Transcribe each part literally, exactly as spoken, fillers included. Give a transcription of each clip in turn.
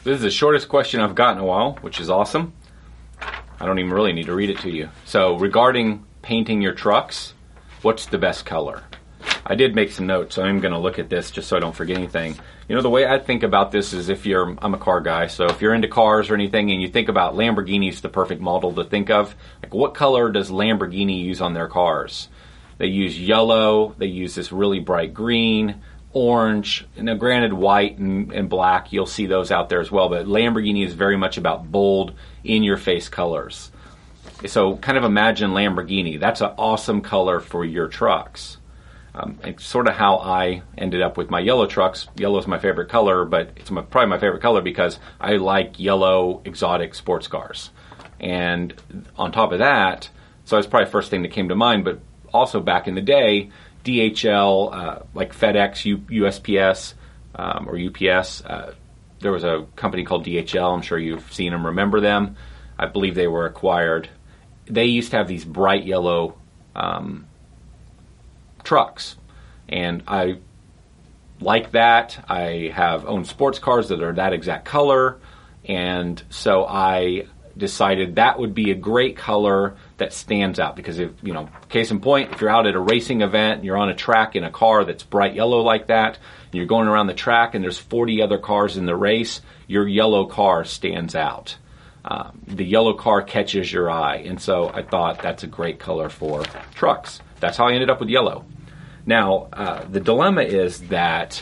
This is the shortest question I've gotten in a while, which is awesome. I don't even really need to read it to you. So regarding painting your trucks, what's the best color? I did make some notes, so I'm going to look at this just so I don't forget anything. You know, the way I think about this is if you're, I'm a car guy, so if you're into cars or anything and you think about Lamborghini's the perfect model to think of, like what color does Lamborghini use on their cars? They use yellow, they use this really bright green, orange, and now granted white and, and black, you'll see those out there as well, but Lamborghini is very much about bold, in-your-face colors. So kind of imagine Lamborghini. That's an awesome color for your trucks. Um, it's sort of how I ended up with my yellow trucks. Yellow is my favorite color, but it's my, probably my favorite color because I like yellow exotic sports cars. And on top of that, so that's probably the first thing that came to mind, but also back in the day, D H L, uh, like FedEx, U, USPS, um, or U P S, uh, there was a company called D H L. I'm sure you've seen them, remember them. I believe they were acquired. They used to have these bright yellow um, trucks, and I like that. I have owned sports cars that are that exact color, and so I decided that would be a great color that stands out, because if, you know, case in point, if you're out at a racing event and you're on a track in a car that's bright yellow like that, and you're going around the track and there's forty other cars in the race, your yellow car stands out. Um, the yellow car catches your eye, and so I thought that's a great color for trucks. That's how I ended up with yellow. Now, uh, the dilemma is that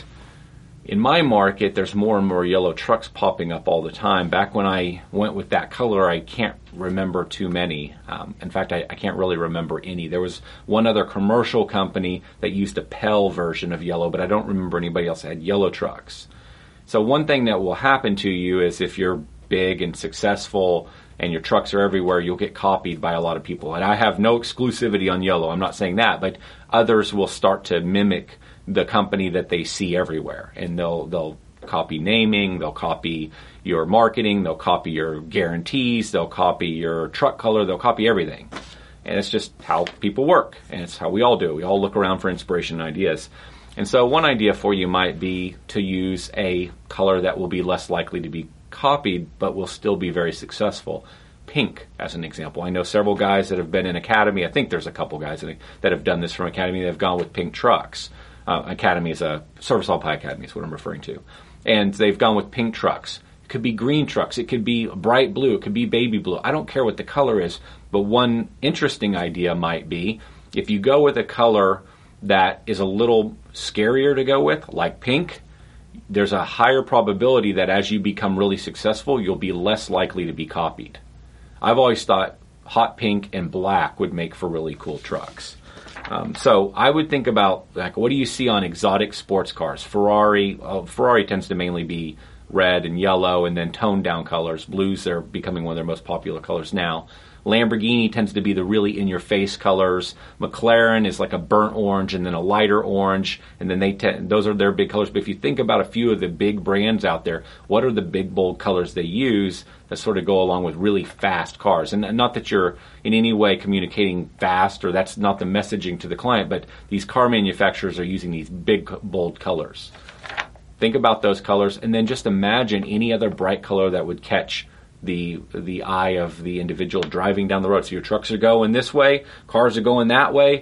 in my market, there's more and more yellow trucks popping up all the time. Back when I went with that color, I can't remember too many. Um, in fact, I, I can't really remember any. There was one other commercial company that used a Pell version of yellow, but I don't remember anybody else that had yellow trucks. So one thing that will happen to you is if you're big and successful and your trucks are everywhere, you'll get copied by a lot of people. And I have no exclusivity on yellow. I'm not saying that, but others will start to mimic the company that they see everywhere, and they'll they'll copy naming, they'll copy your marketing, they'll copy your guarantees, they'll copy your truck color, they'll copy everything. And it's just how people work, and it's how we all do. We all look around for inspiration and ideas. And so one idea for you might be to use a color that will be less likely to be copied, but will still be very successful. Pink, as an example. I know several guys that have been in Academy. I think there's a couple guys that that have done this from Academy that have gone with pink trucks. Uh, Academy is a Service All Pie Academy is what I'm referring to. And they've gone with pink trucks. It could be green trucks. It could be bright blue. It could be baby blue. I don't care what the color is, but one interesting idea might be if you go with a color that is a little scarier to go with, like pink, there's a higher probability that as you become really successful, you'll be less likely to be copied. I've always thought hot pink and black would make for really cool trucks. Um, so I would think about, like, what do you see on exotic sports cars? Ferrari, uh, Ferrari tends to mainly be red and yellow and then toned down colors. Blues are becoming one of their most popular colors now. Lamborghini tends to be the really in-your-face colors. McLaren is like a burnt orange and then a lighter orange, and then they tend, those are their big colors. But if you think about a few of the big brands out there, what are the big, bold colors they use that sort of go along with really fast cars? And not that you're in any way communicating fast, or that's not the messaging to the client, but these car manufacturers are using these big, bold colors. Think about those colors, and then just imagine any other bright color that would catch the the eye of the individual driving down the road. So your trucks are going this way, cars are going that way.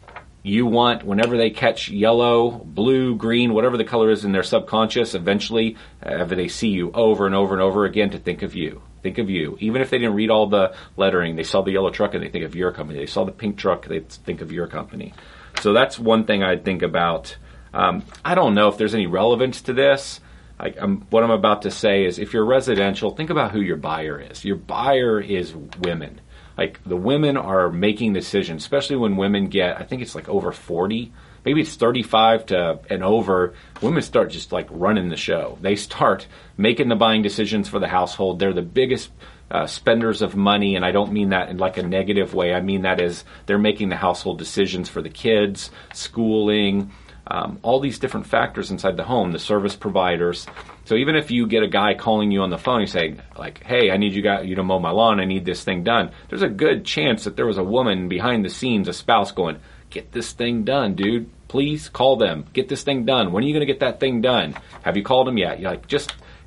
You want, whenever they catch yellow, blue, green, whatever the color is in their subconscious, eventually, uh, they see you over and over and over again, to think of you. Think of you. Even if they didn't read all the lettering, they saw the yellow truck and they think of your company. They saw the pink truck, they think of your company. So that's one thing I'd think about. Um, I don't know if there's any relevance to this. I, I'm, what I'm about to say is, if you're residential, think about who your buyer is. Your buyer is women. Like, the women are making decisions, especially when women get, I think it's like over forty, maybe it's thirty-five to and over. Women start just like running the show. They start making the buying decisions for the household. They're the biggest uh, spenders of money, and I don't mean that in like a negative way. I mean that as they're making the household decisions for the kids, schooling, Um, all these different factors inside the home, the service providers. So even if you get a guy calling you on the phone, you say, like, hey, I need you guys, you to mow my lawn, I need this thing done. There's a good chance that there was a woman behind the scenes, a spouse, going, get this thing done, dude. Please call them. Get this thing done. When are you going to get that thing done? Have you called them yet? You're like, just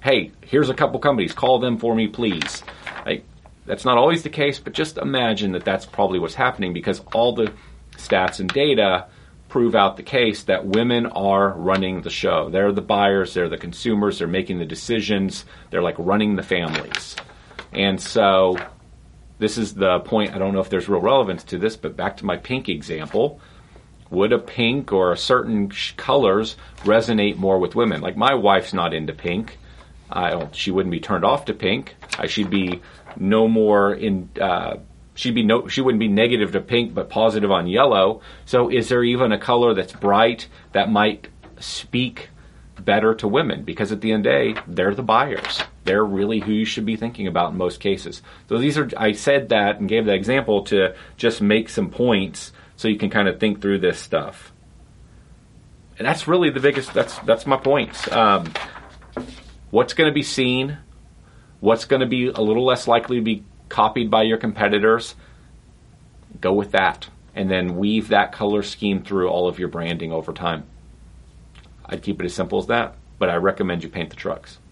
hey, here's a couple companies, call them for me, please. Like, that's not always the case, but just imagine that that's probably what's happening, because all the stats and data prove out the case that women are running the show. They're the buyers, they're the consumers, they're making the decisions, they're like running the families. And so this is the point. I don't know if there's real relevance to this, but back to my pink example. Would a pink or a certain sh- colors resonate more with women? Like, my wife's not into pink. I don't, she wouldn't be turned off to pink. I, she'd be no more in, uh, she'd be no, she wouldn't be negative to pink, but positive on yellow. So is there even a color that's bright that might speak better to women? Because at the end of the day, they're the buyers. They're really who you should be thinking about in most cases. So these are, I said that and gave that example to just make some points so you can kind of think through this stuff. And that's really the biggest, that's that's my points. Um, what's going to be seen? What's going to be a little less likely to be copied by your competitors? Go with that. And then weave that color scheme through all of your branding over time. I'd keep it as simple as that, but I recommend you paint the trucks.